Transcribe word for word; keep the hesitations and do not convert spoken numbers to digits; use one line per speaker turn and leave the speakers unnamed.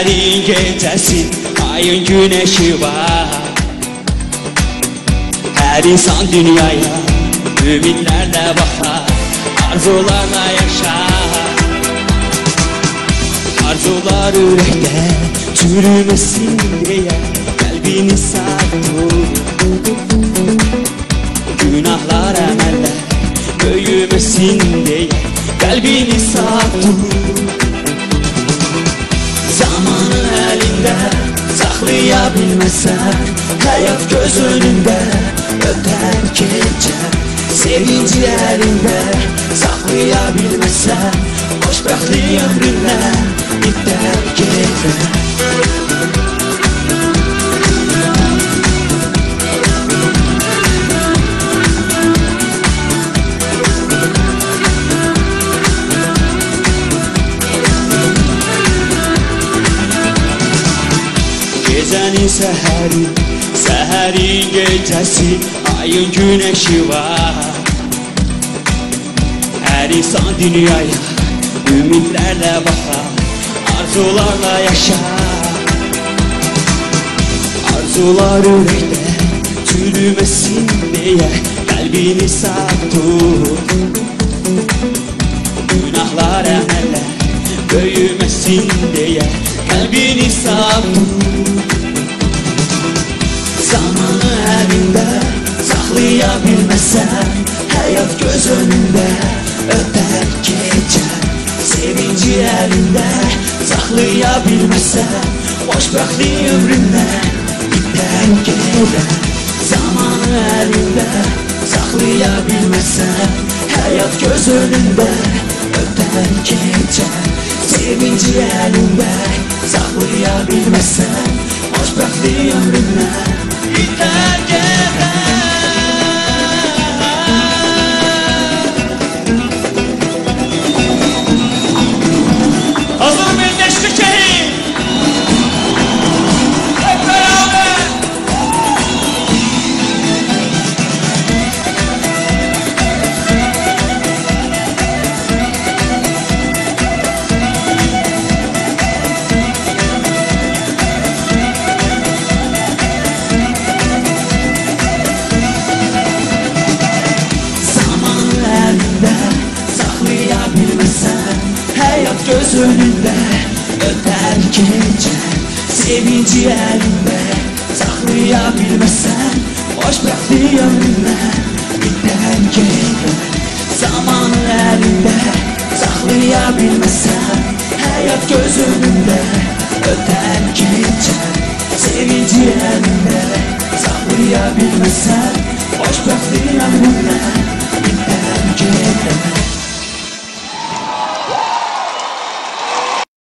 Seherin gecesi, ayın güneşi var. Her insan dünyaya ümitlerle bakar, arzularla yaşar. Arzular yürekte çürümesin diye kalbini sattı. Günahlar emeller büyümesin diye kalbini sattı. Zamanın elinde saklayabilmezsen, hayat göz önünde öter geçer. Sevinci elinde saklayabilmezsen, hoşbehtliği ömründen biter geçer. Gecenin seheri, seherin gecesi, ayın güneşi var. Her insan dünyaya ümitlerle bakar, arzularla yaşar. Arzular yürekte çürümesin diye kalbini sattı. Günahlar emeller büyümesin diye kalbini sattı. Zamanı elinde saklayabilmezsen, hayat göz önünde öter geçer. Sevinci elinde saklayabilmezsen, hoşbehtliği ömründen biter geçer. Zamanı elinde saklayabilmezsen, hayat göz önünde öter geçer. Sevinci elinde saklayabilmezsen, hoşbehtliği ömründen biter geçer. Hazır mıyız Neşrike'yi? Hep beraber! Hayat göz önünde öter geçer. Sevinci elinde saklayabilmezsen, hoşbehtliği ömründen biter geçer. Zamanın elinde saklayabilmezsen, hayat göz önünde öter geçer. Sevinci elinde saklayabilmezsen, hoşbehtliği ömründen